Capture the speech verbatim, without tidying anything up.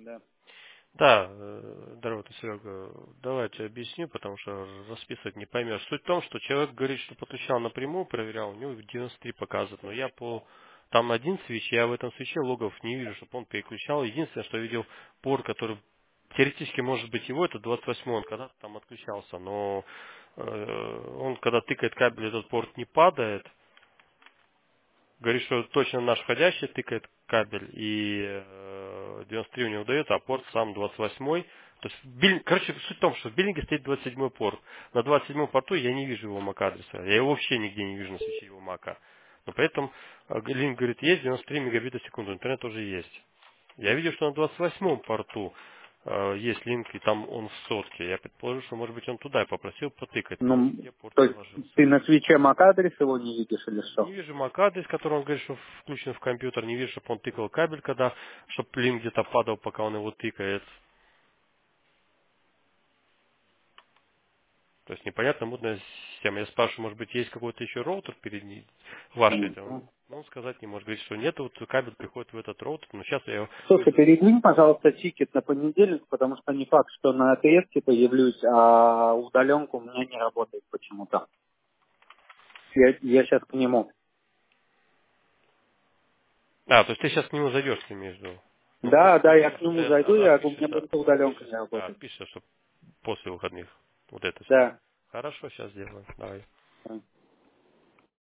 Да. Да, э, здорово, ты, Серега. Давай я тебе объясню, потому что расписывать не поймешь. Суть в том, что человек говорит, что подключал напрямую, проверял, у него девяносто три показывает, но я по... Там один свич, я в этом свече логов не вижу, чтобы он переключал. Единственное, что я видел порт, который теоретически может быть его, это двадцать восьмой, он когда-то там отключался, но э, он когда тыкает кабель, этот порт не падает, говорит, что точно наш входящий тыкает кабель, и э, девяносто три у него дает, а порт сам двадцать восьмой. То есть, в биль- короче, суть в том, что в биллинге стоит двадцать седьмой порт. На двадцать седьмом порту я не вижу его мак-адреса. Я его вообще нигде не вижу на свече его мака. Но при этом э, линк говорит, есть девяносто три мегабита в секунду, интернет тоже есть. Я видел, что на двадцать восьмом порту э, есть линк, и там он в сотке. Я предположу, что, может быть, он туда и попросил потыкать, но Ну, нигде порт то не есть ложился. ты на свече мак-адрес его не видишь или Не что? вижу мак-адрес, который он говорит, что включен в компьютер. Не вижу, чтобы он тыкал кабель, когда, чтобы линк где-то падал, пока он его тыкает. То есть непонятно, мутная система. Я спрашиваю, может быть, есть какой-то еще роутер перед ней, ваш это. Мгм. Ну, он сказать не может. Говорит, что нет, вот кабель приходит в этот роутер, но сейчас я его Слушай, вызову. передвинь, пожалуйста, тикет на понедельник, потому что не факт, что на АТС появлюсь, а удаленка у меня не работает почему-то. Я, я сейчас к нему. А, то есть ты сейчас к нему зайдешь, ты имеешь в виду? Ну Да, хорошо, да, я если к что, ты нему от- зайду, от- я, у меня отпишешься, просто удаленка не отпишешься, да, работает. отпишешься, чтобы после выходных вот это все. Да. Хорошо, сейчас сделаем. Давай.